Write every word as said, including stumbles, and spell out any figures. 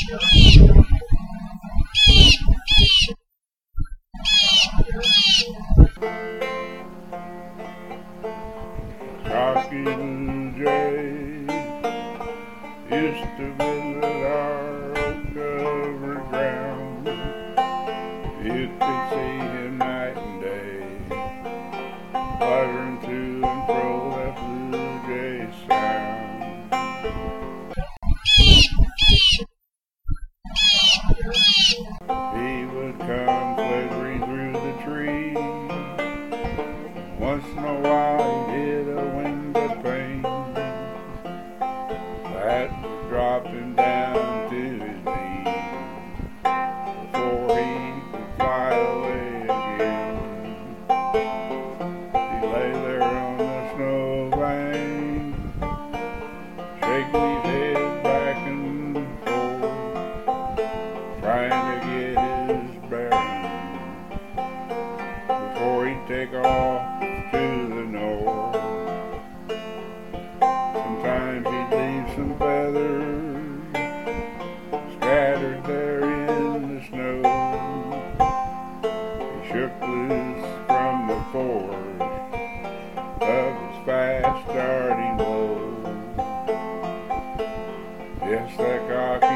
Cocky Blue Jay used to visit our oak-covered ground. You could see him night and day, fluttering to and fro that blue jay sound. He would come flittering through the trees. Once in a while he'd hit a window pane that dropped him down to his knees before he could fly away again. He lay there on the snowbank, shaking his head back and forth, trying to get his bearings before he'd take off to the north. Sometimes he'd leave some feathers scattered there in the snow. He shook loose from the force of his fast starting blow. Yes, that cocky